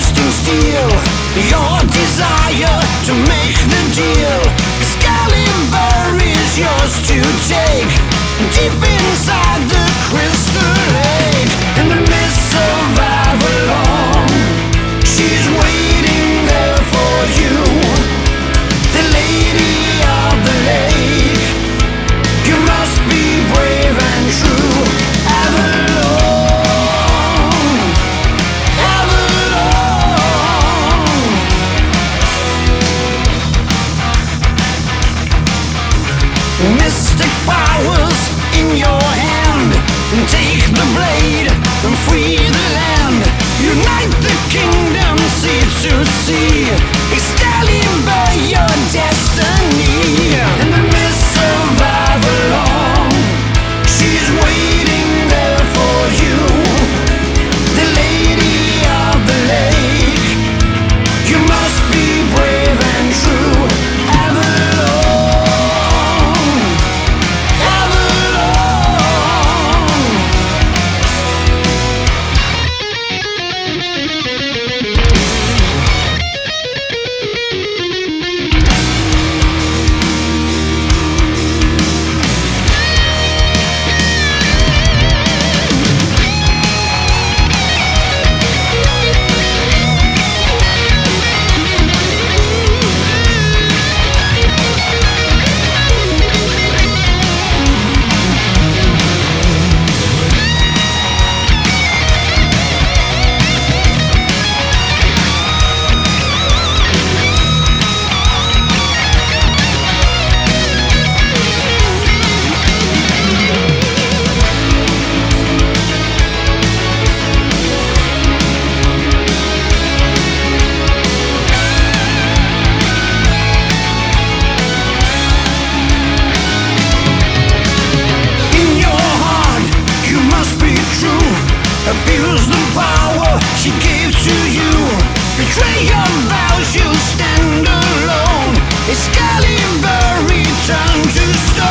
casting steel. Your desire to make the deal. Excalibur is yours to take. Deep inside the crystal lake, in the midst of Avalon, she's waiting there for you. The lady of the lake, you must be brave and true. Avalon, Avalon. Mystic powers in your hand. Take the blade and free the land. Unite the kingdom, sea to sea. Excalibur your destiny. In the midst of Avalon, she's waiting there for you. The lady of the lake, you must be brave and true. Avalon, Avalon. Abuse the power she gave to you. Betray your vows, you stand alone. Excalibur, return to stone.